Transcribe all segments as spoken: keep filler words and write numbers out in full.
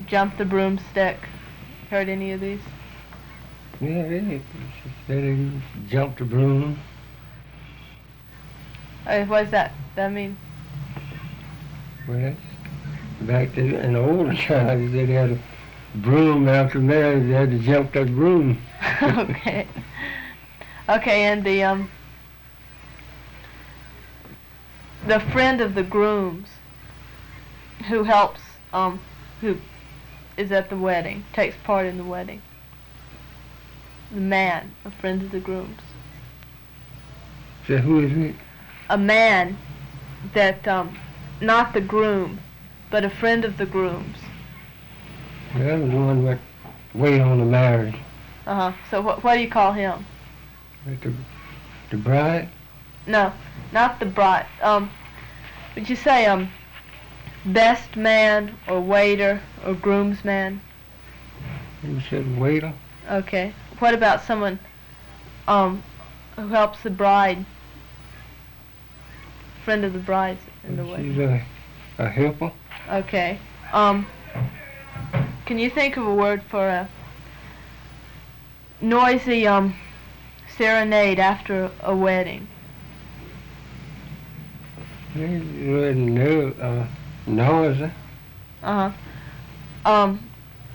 jump the broomstick. Heard any of these? Yeah, they, they jump the broom. Uh, what does that that mean? Well, that's back then in the older times, they had a broom after marriage. They had to jump that broom. Okay. Okay, and the um the friend of the grooms who helps um who is at the wedding, takes part in the wedding. The man, a friend of the grooms. So who is it? A man that um not the groom, but a friend of the grooms. Well, the one that wait on the marriage. Uh huh. So what what do you call him? The, the bride? No, not the bride. Um, would you say um, best man or waiter or groomsman? You said waiter? Okay. What about someone um, who helps the bride? Friend of the bride in the She's wedding. a, a helper. Okay. Um, can you think of a word for a noisy um serenade after a wedding? You wouldn't know, uh, noisy. Uh huh. Um,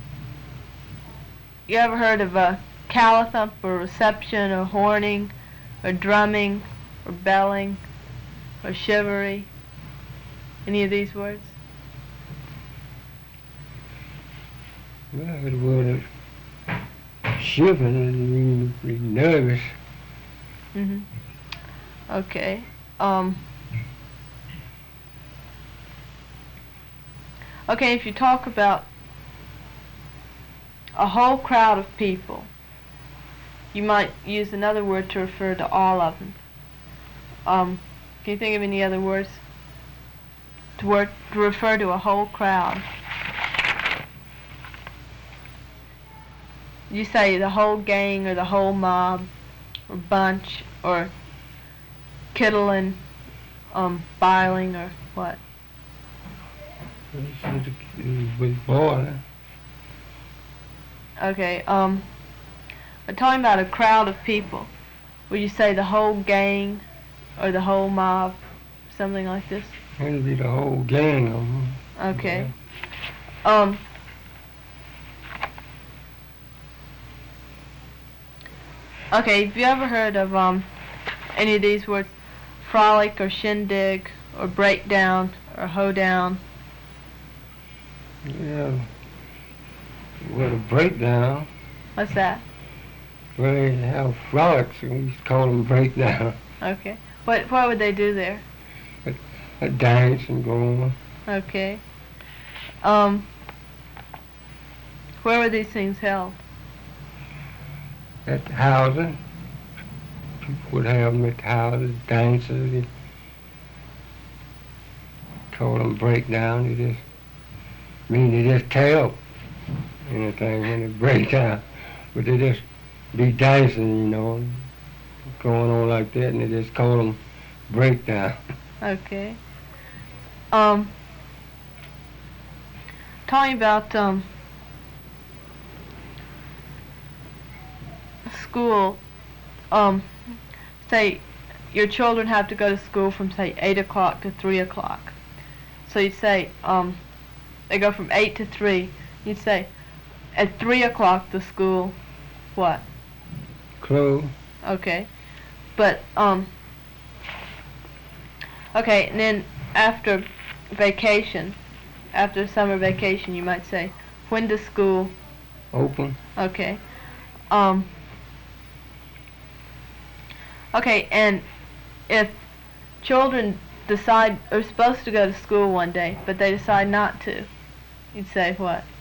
you ever heard of a callithump or reception or horning or drumming or belling or chivalry? Any of these words? Well, it would have shivering and be nervous. Mhm. Okay. Um. Okay, if you talk about a whole crowd of people, you might use another word to refer to all of them. Um, can you think of any other words to, word, to refer to a whole crowd? You say the whole gang or the whole mob or bunch or kittling, um, biling or what? It was boiling. Okay, um, we're talking about a crowd of people. Would you say the whole gang or the whole mob, something like this? It'd be the whole gang of them. Okay. Um, okay, have you ever heard of um, any of these words? Frolic or shindig or breakdown or hoedown? Yeah. Well, a breakdown. What's that? Well, they have frolics, and we used to call them breakdown. Okay. What what would they do there? A dance and go on. Okay. Um, where were these things held? At the houses. People would have them at the houses, dances. They call them breakdown. They just mean they just tell anything when they break down. But they just be dancing, you know, going on like that, and they just call them breakdown. Okay. Um, talking about um, school, um, say your children have to go to school from say eight o'clock to three o'clock. So you say um, they go from eight to three. You'd say at three o'clock the school, what? Close. Okay, but um, okay, and then after vacation, after summer vacation, you might say, when does school Open. Okay. Um. Okay, and if children decide are supposed to go to school one day, but they decide not to, you'd say what?